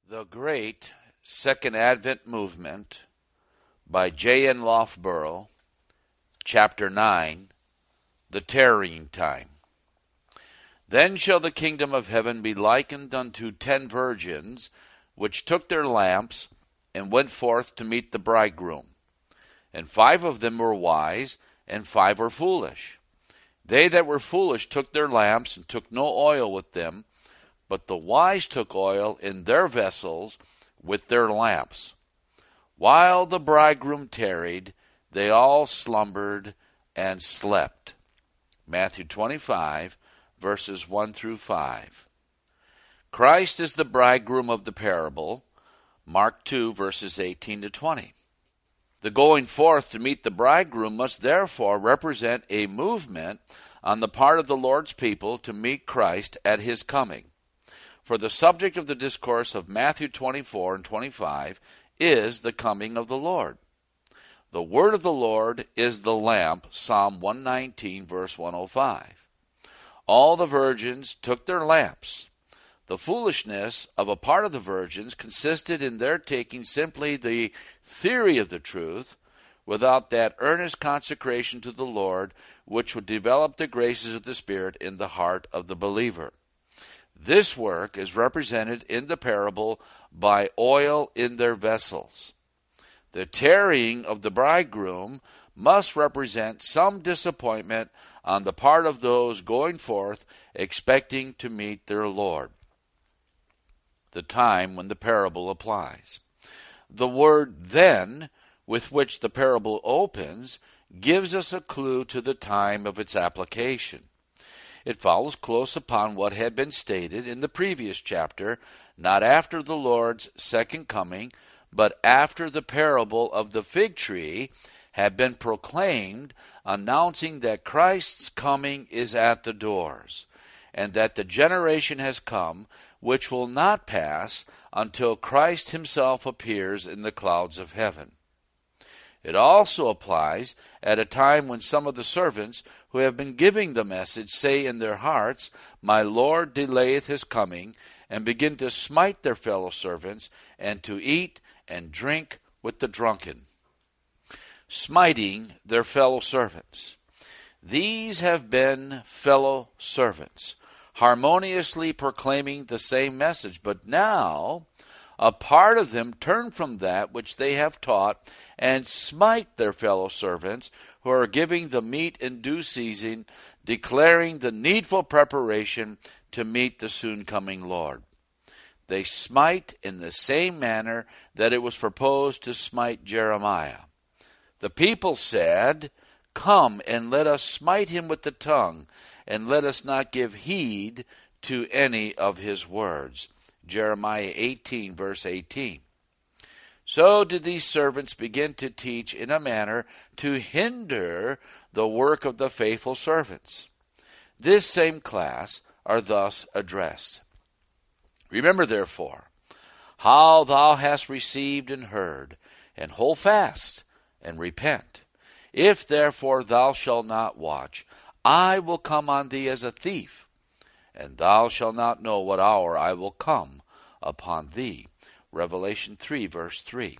The Great Second Advent Movement by J.N. Loughborough, Chapter 9, The Tarrying Time. Then shall the kingdom of heaven be likened unto 10 virgins, which took their lamps, and went forth to meet the bridegroom. And 5 of them were wise, and 5 were foolish. They that were foolish took their lamps, and took no oil with them, but the wise took oil in their vessels with their lamps. While the bridegroom tarried, they all slumbered and slept. Matthew 25, verses 1 through 5. Christ is the bridegroom of the parable. Mark 2, verses 18 to 20. The going forth to meet the bridegroom must therefore represent a movement on the part of the Lord's people to meet Christ at his coming. For the subject of the discourse of Matthew 24 and 25 is the coming of the Lord. The word of the Lord is the lamp, Psalm 119, verse 105. All the virgins took their lamps. The foolishness of a part of the virgins consisted in their taking simply the theory of the truth without that earnest consecration to the Lord which would develop the graces of the Spirit in the heart of the believer. This work is represented in the parable by oil in their vessels. The tarrying of the bridegroom must represent some disappointment on the part of those going forth expecting to meet their Lord. The time when the parable applies. The word then, with which the parable opens, gives us a clue to the time of its application. It follows close upon what had been stated in the previous chapter, not after the Lord's second coming, but after the parable of the fig tree had been proclaimed, announcing that Christ's coming is at the doors, and that the generation has come which will not pass until Christ himself appears in the clouds of heaven. It also applies at a time when some of the servants who have been giving the message say in their hearts, "My Lord delayeth his coming," and begin to smite their fellow servants, and to eat and drink with the drunken. Smiting their fellow servants. These have been fellow servants, harmoniously proclaiming the same message, but now a part of them turn from that which they have taught and smite their fellow servants who are giving the meat in due season, declaring the needful preparation to meet the soon coming Lord. They smite in the same manner that it was proposed to smite Jeremiah. The people said, "Come and let us smite him with the tongue, and let us not give heed to any of his words." Jeremiah 18, verse 18. So did these servants begin to teach in a manner to hinder the work of the faithful servants. This same class are thus addressed. Remember, therefore, how thou hast received and heard, and hold fast, and repent. If therefore thou shalt not watch, I will come on thee as a thief, and thou shalt not know what hour I will come upon thee. Revelation 3, verse 3.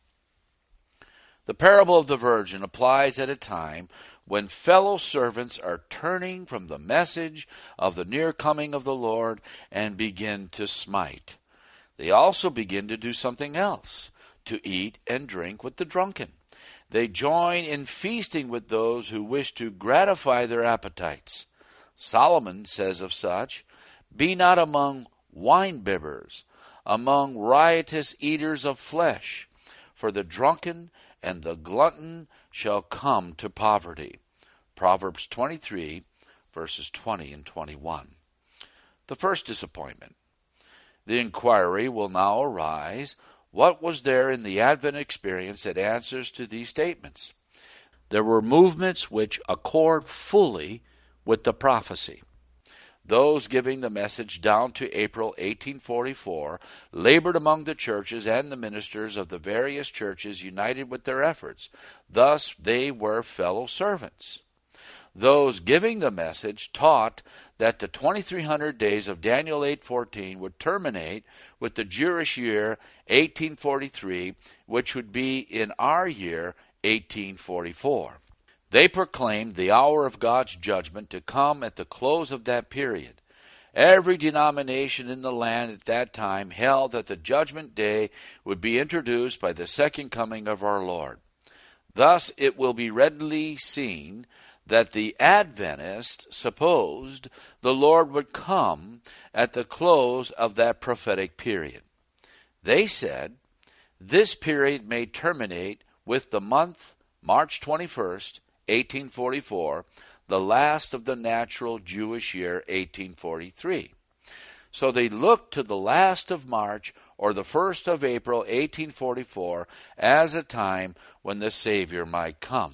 The parable of the virgin applies at a time when fellow servants are turning from the message of the near coming of the Lord and begin to smite. They also begin to do something else, to eat and drink with the drunken. They join in feasting with those who wish to gratify their appetites. Solomon says of such, "Be not among wine-bibbers, among riotous eaters of flesh, for the drunken and the glutton shall come to poverty." Proverbs 23, verses 20 and 21. The first disappointment. The inquiry will now arise, what was there in the Advent experience that answers to these statements? There were movements which accord fully with the prophecy. Those giving the message down to April 1844 labored among the churches and the ministers of the various churches united with their efforts. Thus they were fellow servants. Those giving the message taught that the 2300 days of Daniel 8:14 would terminate with the Jewish year 1843, which would be in our year 1844. They proclaimed the hour of God's judgment to come at the close of that period. Every denomination in the land at that time held that the judgment day would be introduced by the second coming of our Lord. Thus it will be readily seen that the Adventists supposed the Lord would come at the close of that prophetic period. They said, this period may terminate with the month March 21st, 1844, the last of the natural Jewish year 1843. So they looked to the last of March or the 1st of April 1844 as a time when the Savior might come.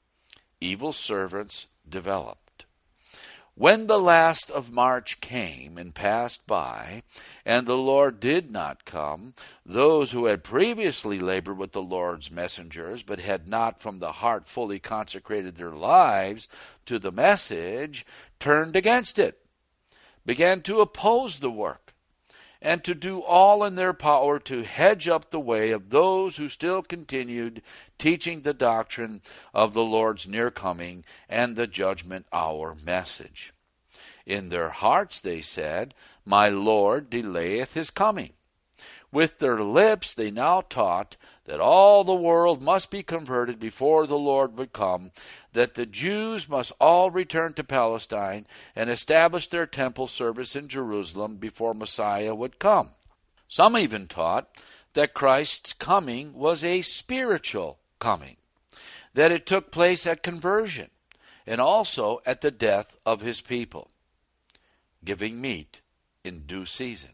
Evil servants developed. When the last of March came and passed by, and the Lord did not come, those who had previously labored with the Lord's messengers, but had not from the heart fully consecrated their lives to the message, turned against it, began to oppose the work, and to do all in their power to hedge up the way of those who still continued teaching the doctrine of the Lord's near coming and the judgment hour message. In their hearts they said, my Lord delayeth his coming. With their lips they now taught that all the world must be converted before the Lord would come, that the Jews must all return to Palestine and establish their temple service in Jerusalem before Messiah would come. Some even taught that Christ's coming was a spiritual coming, that it took place at conversion and also at the death of his people, giving meat in due season.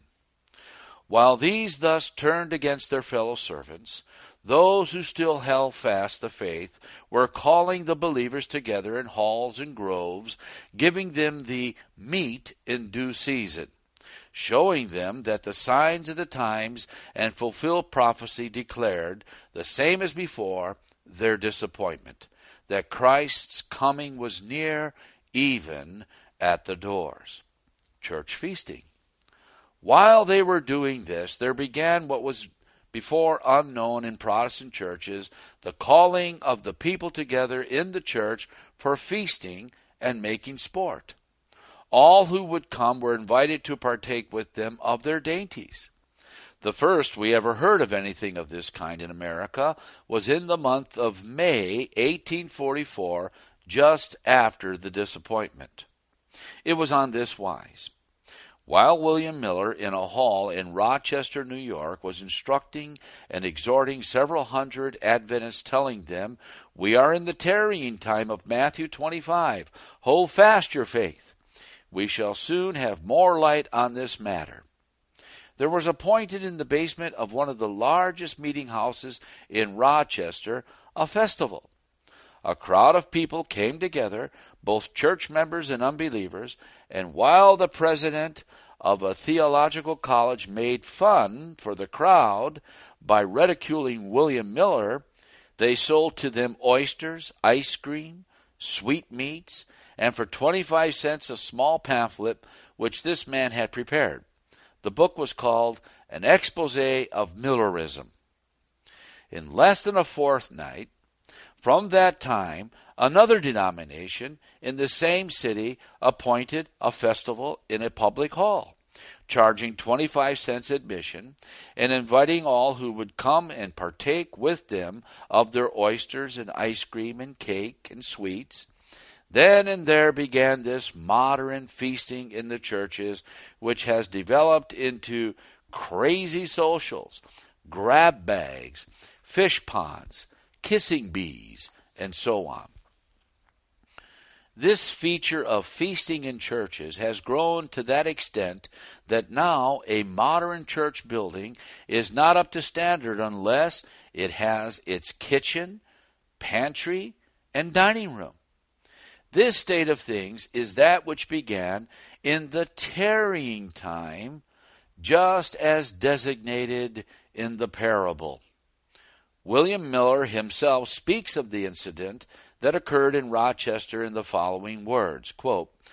While these thus turned against their fellow servants, those who still held fast the faith were calling the believers together in halls and groves, giving them the meat in due season, showing them that the signs of the times and fulfilled prophecy declared, the same as before, their disappointment, that Christ's coming was near, even at the doors. Church feasting. While they were doing this, there began what was before unknown in Protestant churches, the calling of the people together in the church for feasting and making sport. All who would come were invited to partake with them of their dainties. The first we ever heard of anything of this kind in America was in the month of May 1844, just after the disappointment. It was on this wise. While William Miller, in a hall in Rochester, New York, was instructing and exhorting several hundred Adventists, telling them, we are in the tarrying time of Matthew 25. Hold fast your faith. We shall soon have more light on this matter. There was appointed in the basement of one of the largest meeting houses in Rochester a festival. A crowd of people came together, both church members and unbelievers, and while the president of a theological college made fun for the crowd by ridiculing William Miller, they sold to them oysters, ice cream, sweetmeats, and for 25 cents a small pamphlet which this man had prepared. The book was called An Exposé of Millerism. In less than a fortnight from that time, another denomination in the same city appointed a festival in a public hall, charging 25 cents admission and inviting all who would come and partake with them of their oysters and ice cream and cake and sweets. Then and there began this modern feasting in the churches, which has developed into crazy socials, grab bags, fish ponds, kissing bees, and so on. This feature of feasting in churches has grown to that extent that now a modern church building is not up to standard unless it has its kitchen, pantry, and dining room. This state of things is that which began in the tarrying time, just as designated in the parable. William Miller himself speaks of the incident that occurred in Rochester in the following words, quote,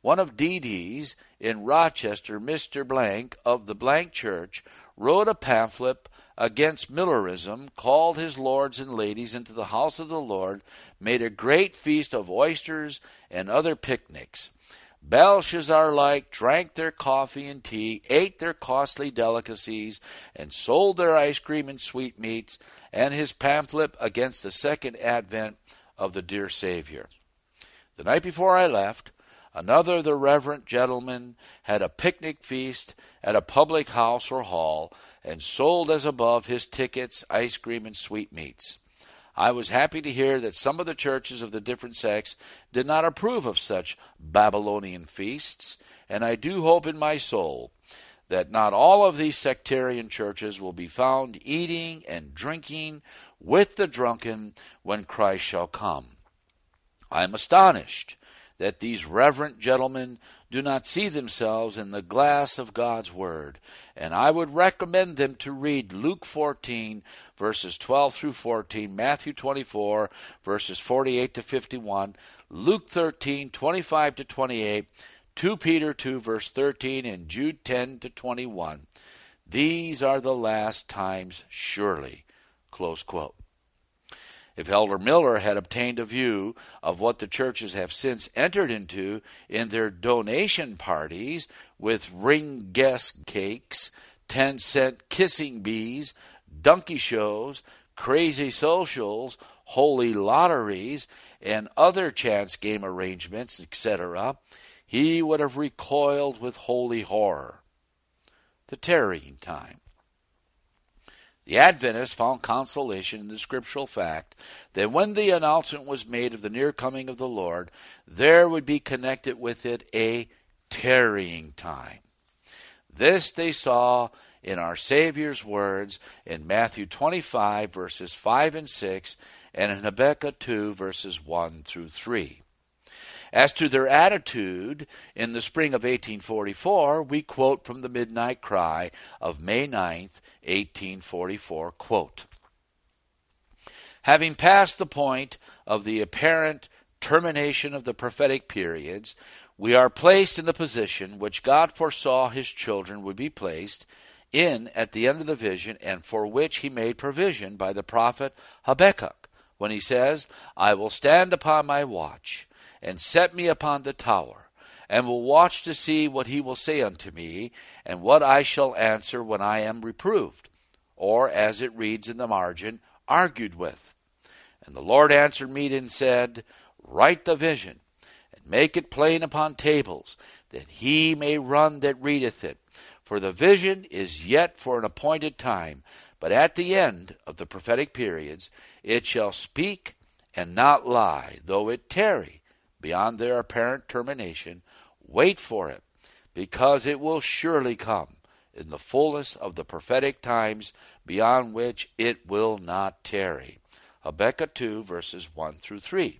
one of Dee in Rochester, Mr. Blank of the Blank Church, wrote a pamphlet against Millerism, called his lords and ladies into the house of the Lord, made a great feast of oysters and other picnics. Belshazzar-like drank their coffee and tea, ate their costly delicacies, and sold their ice cream and sweetmeats, and his pamphlet against the second advent of the dear Savior. The night before I left, another of the reverend gentlemen had a picnic feast at a public house or hall, and sold as above his tickets, ice cream, and sweetmeats. I was happy to hear that some of the churches of the different sects did not approve of such Babylonian feasts, and I do hope in my soul that not all of these sectarian churches will be found eating and drinking with the drunken when Christ shall come. I am astonished that these reverent gentlemen do not see themselves in the glass of God's Word, and I would recommend them to read Luke 14, verses 12 through 14, Matthew 24, verses 48 to 51, Luke 13, 25 to 28, 2 Peter 2, verse 13, and Jude 10 to 21. These are the last times, surely. Close quote. If Elder Miller had obtained a view of what the churches have since entered into in their donation parties with ring guest cakes, 10-cent kissing bees, donkey shows, crazy socials, holy lotteries, and other chance game arrangements, etc., he would have recoiled with holy horror. The tarrying time. The Adventists found consolation in the scriptural fact that when the announcement was made of the near coming of the Lord, there would be connected with it a tarrying time. This they saw in our Savior's words in Matthew 25, verses 5 and 6, and in Habakkuk 2, verses 1 through 3. As to their attitude in the spring of 1844, we quote from the Midnight Cry of May 9th, 1844, quote, "Having passed the point of the apparent termination of the prophetic periods, we are placed in the position which God foresaw his children would be placed in at the end of the vision, and for which he made provision by the prophet Habakkuk, when he says, 'I will stand upon my watch, and set me upon the tower, and will watch to see what he will say unto me, and what I shall answer when I am reproved,' or, as it reads in the margin, argued with. And the Lord answered me and said, 'Write the vision, and make it plain upon tables, that he may run that readeth it. For the vision is yet for an appointed time, but at the end of the prophetic periods it shall speak and not lie, though it tarry beyond their apparent termination. Wait for it, because it will surely come in the fullness of the prophetic times, beyond which it will not tarry.'" Habakkuk 2, verses 1 through 3.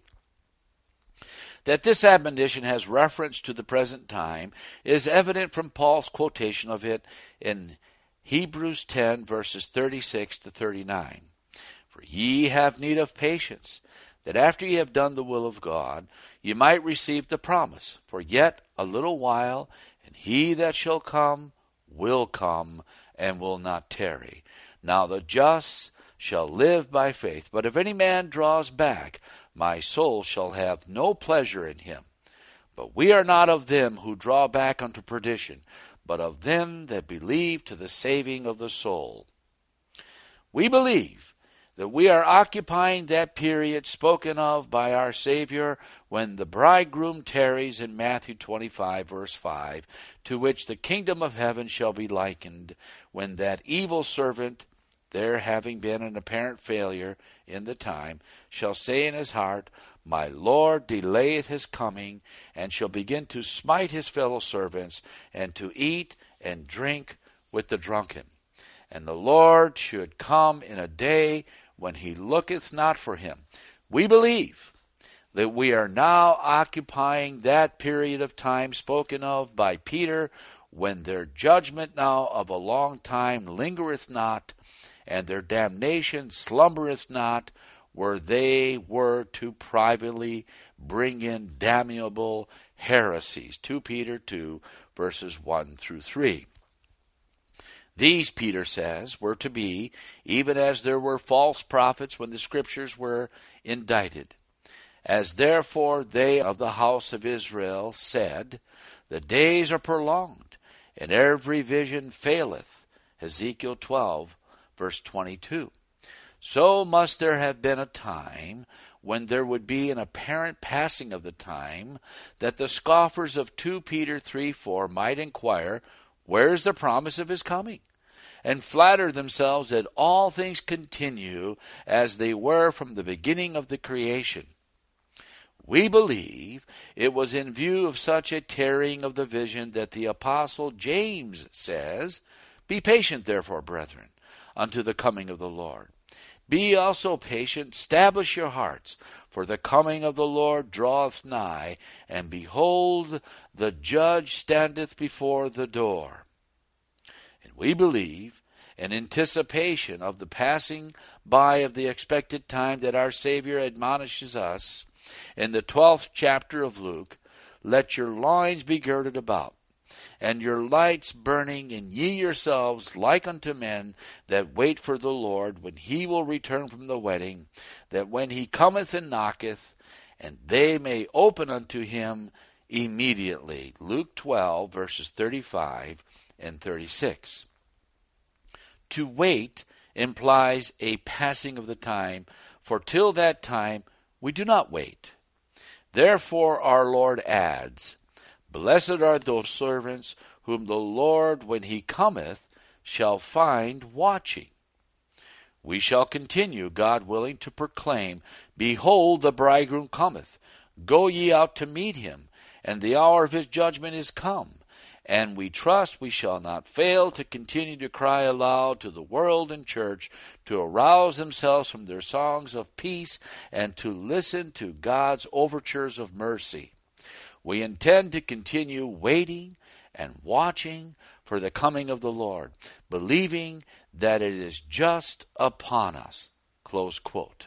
That this admonition has reference to the present time is evident from Paul's quotation of it in Hebrews 10, verses 36 to 39. "For ye have need of patience, that after ye have done the will of God, ye might receive the promise. For yet a little while, and he that shall come will come, and will not tarry. Now the just shall live by faith. But if any man draws back, my soul shall have no pleasure in him. But we are not of them who draw back unto perdition, but of them that believe to the saving of the soul." We believe that we are occupying that period spoken of by our Savior when the bridegroom tarries in Matthew 25, verse 5, to which the kingdom of heaven shall be likened, when that evil servant, there having been an apparent failure in the time, shall say in his heart, "My Lord delayeth his coming," and shall begin to smite his fellow servants, and to eat and drink with the drunken. And the Lord should come in a day when he looketh not for him. We believe that we are now occupying that period of time spoken of by Peter, when their judgment now of a long time lingereth not, and their damnation slumbereth not, where they were to privately bring in damnable heresies. 2 Peter 2, verses 1 through 3. These, Peter says, were to be, even as there were false prophets when the Scriptures were indited. As therefore they of the house of Israel said, the days are prolonged, and every vision faileth. Ezekiel 12, verse 22. So must there have been a time when there would be an apparent passing of the time, that the scoffers of 2 Peter 3:4 might inquire, where is the promise of his coming? And flatter themselves that all things continue as they were from the beginning of the creation. We believe it was in view of such a tarrying of the vision that the apostle James says, Be patient therefore, brethren, unto the coming of the Lord. Be also patient, establish your hearts, for the coming of the Lord draweth nigh, and behold, the judge standeth before the door. And we believe, in anticipation of the passing by of the expected time, that our Savior admonishes us in the 12th chapter of Luke, Let your loins be girded about, and your lights burning, and ye yourselves like unto men that wait for the Lord, when he will return from the wedding, that when he cometh and knocketh, and they may open unto him immediately. Luke 12, verses 35 and 36. To wait implies a passing of the time, for till that time we do not wait. Therefore our Lord adds, Blessed are those servants whom the Lord, when he cometh, shall find watching. We shall continue, God willing, to proclaim, Behold, the bridegroom cometh. Go ye out to meet him, and the hour of his judgment is come. And we trust we shall not fail to continue to cry aloud to the world and church to arouse themselves from their songs of peace and to listen to God's overtures of mercy. We intend to continue waiting and watching for the coming of the Lord, believing that it is just upon us. Close quote.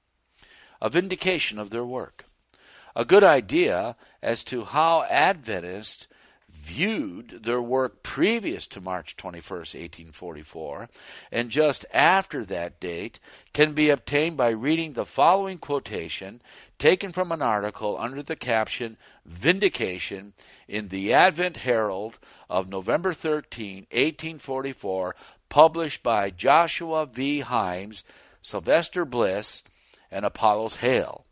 A vindication of their work. A good idea as to how Adventists viewed their work previous to March 21st, 1844, and just after that date, can be obtained by reading the following quotation taken from an article under the caption Vindication in the Advent Herald of November 13, 1844, published by Joshua V. Himes, Sylvester Bliss, and Apollos Hale.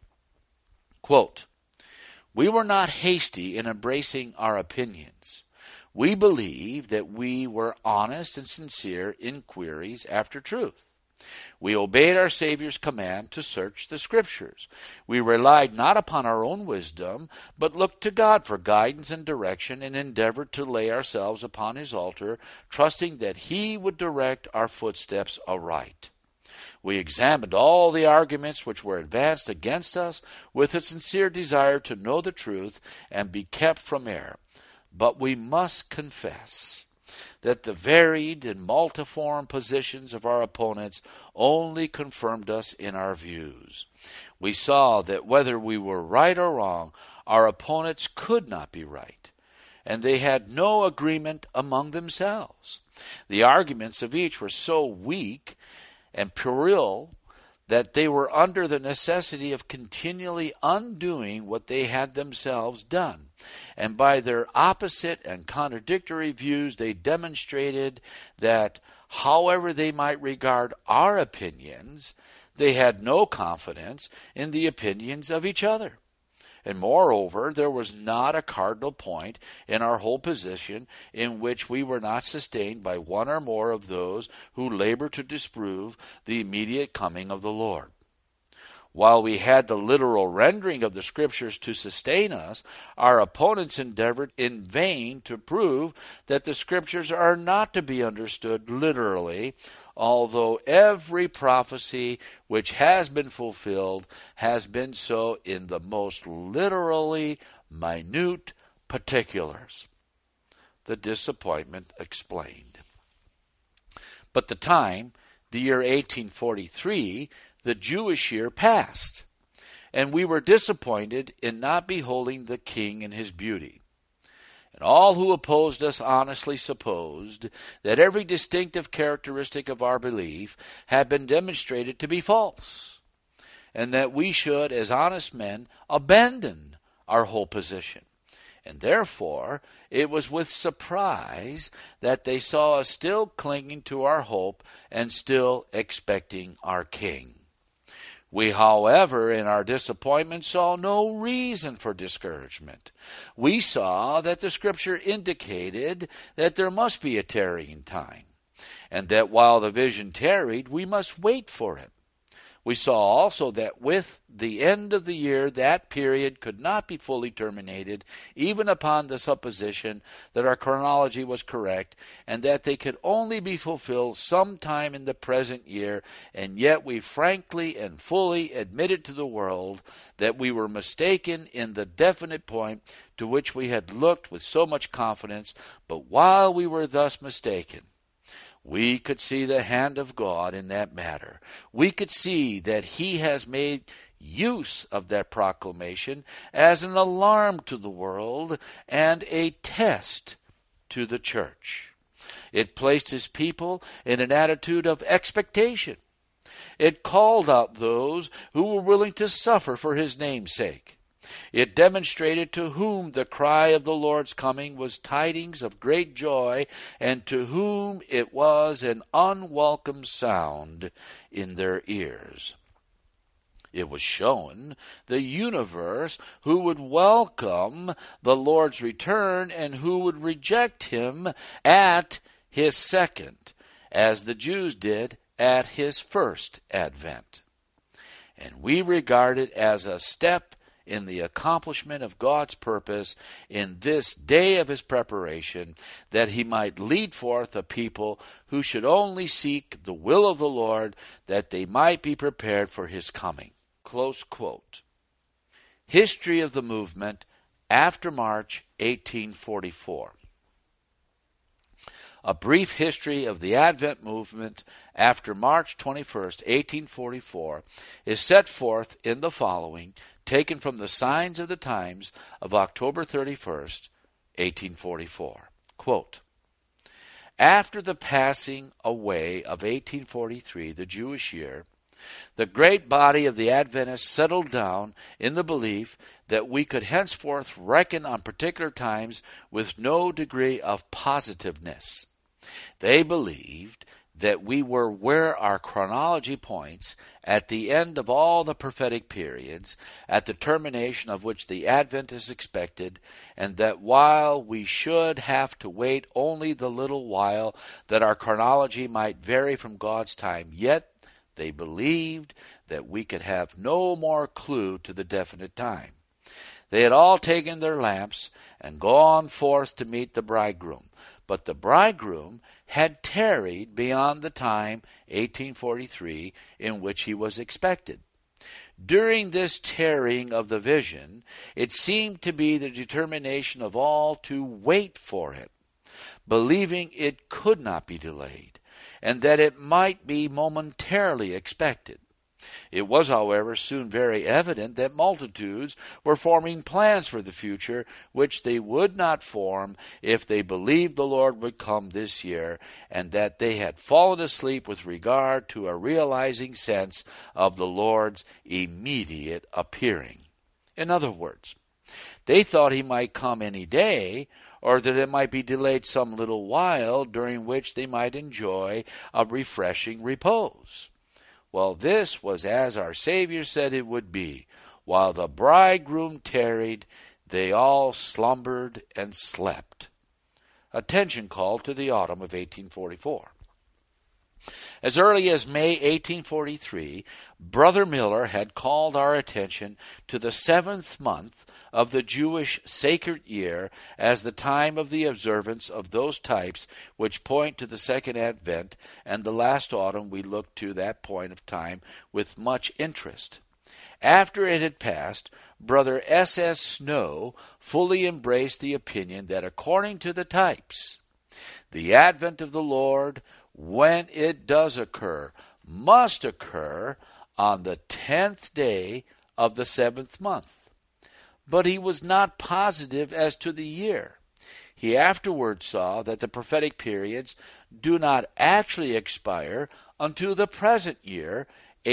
Quote, We were not hasty in embracing our opinions. We believe that we were honest and sincere inquiries after truth. We obeyed our Savior's command to search the Scriptures. We relied not upon our own wisdom, but looked to God for guidance and direction, and endeavored to lay ourselves upon his altar, trusting that he would direct our footsteps aright. We examined all the arguments which were advanced against us with a sincere desire to know the truth and be kept from error. But we must confess that the varied and multiform positions of our opponents only confirmed us in our views. We saw that whether we were right or wrong, our opponents could not be right, and they had no agreement among themselves. The arguments of each were so weak and puerile that they were under the necessity of continually undoing what they had themselves done. And by their opposite and contradictory views, they demonstrated that, however they might regard our opinions, they had no confidence in the opinions of each other. And moreover, there was not a cardinal point in our whole position in which we were not sustained by one or more of those who labor to disprove the immediate coming of the Lord. While we had the literal rendering of the Scriptures to sustain us, our opponents endeavored in vain to prove that the Scriptures are not to be understood literally, although every prophecy which has been fulfilled has been so in the most literally minute particulars. The disappointment explained. But the time, the year 1843, the Jewish year, passed, and we were disappointed in not beholding the King in his beauty. And all who opposed us honestly supposed that every distinctive characteristic of our belief had been demonstrated to be false, and that we should, as honest men, abandon our whole position. And therefore it was with surprise that they saw us still clinging to our hope and still expecting our King. We, however, in our disappointment saw no reason for discouragement. We saw that the Scripture indicated that there must be a tarrying time, and that while the vision tarried, we must wait for it. We saw also that with the end of the year, that period could not be fully terminated, even upon the supposition that our chronology was correct, and that they could only be fulfilled sometime in the present year, and yet we frankly and fully admitted to the world that we were mistaken in the definite point to which we had looked with so much confidence. But while we were thus mistaken, we could see the hand of God in that matter. We could see that he has made use of that proclamation as an alarm to the world and a test to the church. It placed his people in an attitude of expectation. It called out those who were willing to suffer for his name's sake. It demonstrated to whom the cry of the Lord's coming was tidings of great joy, and to whom it was an unwelcome sound in their ears. It was shown the universe who would welcome the Lord's return and who would reject him at his second, as the Jews did at his first advent. And we regard it as a step in the accomplishment of God's purpose in this day of his preparation, that he might lead forth a people who should only seek the will of the Lord, that they might be prepared for his coming. Close quote. History of the movement after March 1844. A brief history of the Advent movement after March 21st, 1844, is set forth in the following, taken from the Signs of the Times of October 31st, 1844. Quote, after the passing away of 1843, the Jewish year, the great body of the Adventists settled down in the belief that we could henceforth reckon on particular times with no degree of positiveness. They believed that we were where our chronology points at the end of all the prophetic periods, at the termination of which the Advent is expected, and that while we should have to wait only the little while that our chronology might vary from God's time, yet they believed that we could have no more clue to the definite time. They had all taken their lamps and gone forth to meet the bridegroom, but the bridegroom had tarried beyond the time, 1843, in which he was expected. During this tarrying of the vision, it seemed to be the determination of all to wait for it, believing it could not be delayed, and that it might be momentarily expected. It was, however, soon very evident that multitudes were forming plans for the future which they would not form if they believed the Lord would come this year, and that they had fallen asleep with regard to a realizing sense of the Lord's immediate appearing. In other words, they thought he might come any day, or that it might be delayed some little while, during which they might enjoy a refreshing repose. Well, this was as our Savior said it would be. While the bridegroom tarried, they all slumbered and slept. Attention call to the autumn of 1844. As early as May 1843, Brother Miller had called our attention to the 7th month of the Jewish sacred year as the time of the observance of those types which point to the second advent, and the last autumn we looked to that point of time with much interest. After it had passed, Brother S.S. Snow fully embraced the opinion that according to the types, the advent of the Lord, when it does occur, must occur on the 10th day of the 7th month. But he was not positive as to the year. He afterwards saw that the prophetic periods do not actually expire until the present year,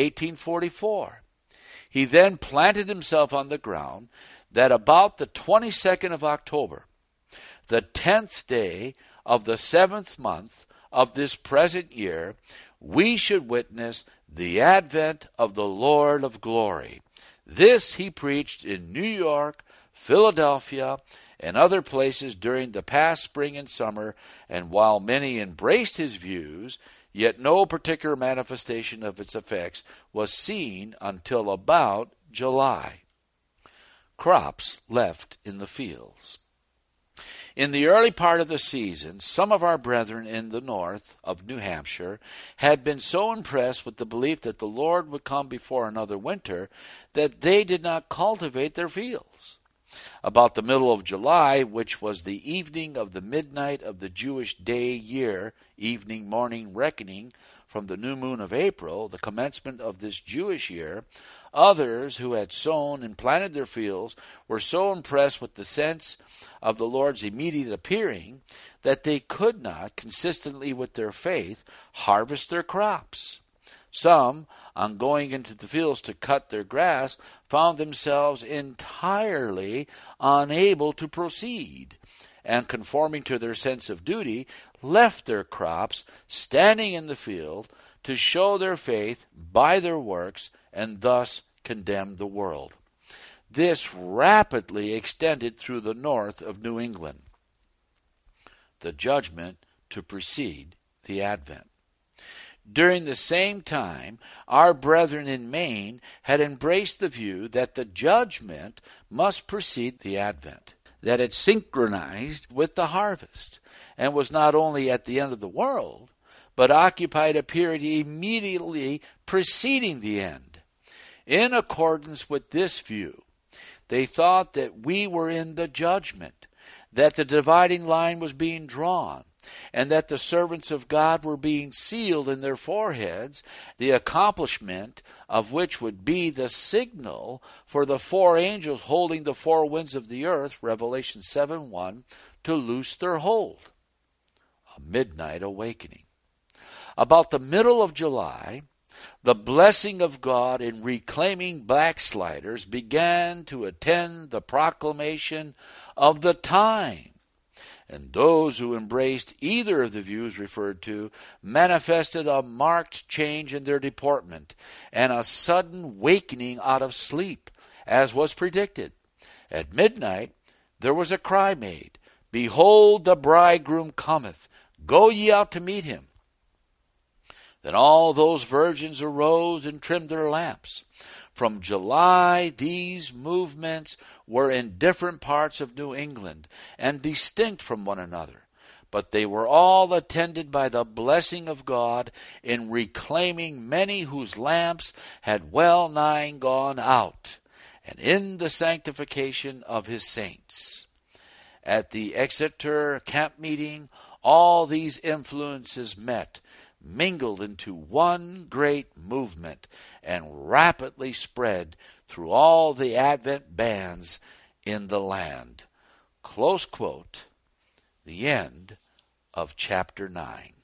1844. He then planted himself on the ground that about the 22nd of October, the 10th day of the 7th month of this present year, we should witness the advent of the Lord of glory. This he preached in New York, Philadelphia, and other places during the past spring and summer, and while many embraced his views, yet no particular manifestation of its effects was seen until about July. Crops left in the fields. In the early part of the season, some of our brethren in the north of New Hampshire had been so impressed with the belief that the Lord would come before another winter that they did not cultivate their fields. About the middle of July, which was the evening of the midnight of the Jewish day year, evening morning reckoning from the new moon of April, the commencement of this Jewish year, others who had sown and planted their fields were so impressed with the sense of the Lord's immediate appearing that they could not, consistently with their faith, harvest their crops. Some, on going into the fields to cut their grass, found themselves entirely unable to proceed, and conforming to their sense of duty, left their crops standing in the field to show their faith by their works, and thus condemned the world. This rapidly extended through the north of New England. The judgment to precede the advent. During the same time, our brethren in Maine had embraced the view that the judgment must precede the advent, that it synchronized with the harvest, and was not only at the end of the world, but occupied a period immediately preceding the end. In accordance with this view, they thought that we were in the judgment, that the dividing line was being drawn, and that the servants of God were being sealed in their foreheads, the accomplishment of which would be the signal for the 4 angels holding the 4 winds of the earth, Revelation 7:1, to loose their hold. A midnight awakening. About the middle of July, the blessing of God in reclaiming backsliders began to attend the proclamation of the time, and those who embraced either of the views referred to manifested a marked change in their deportment and a sudden wakening out of sleep, as was predicted. At midnight there was a cry made, "Behold, the bridegroom cometh, go ye out to meet him." Then all those virgins arose and trimmed their lamps. From July, these movements were in different parts of New England and distinct from one another, but they were all attended by the blessing of God in reclaiming many whose lamps had well nigh gone out, and in the sanctification of his saints. At the Exeter camp meeting, all these influences met, mingled into one great movement, and rapidly spread through all the Advent bands in the land. Close quote. The end of chapter 9.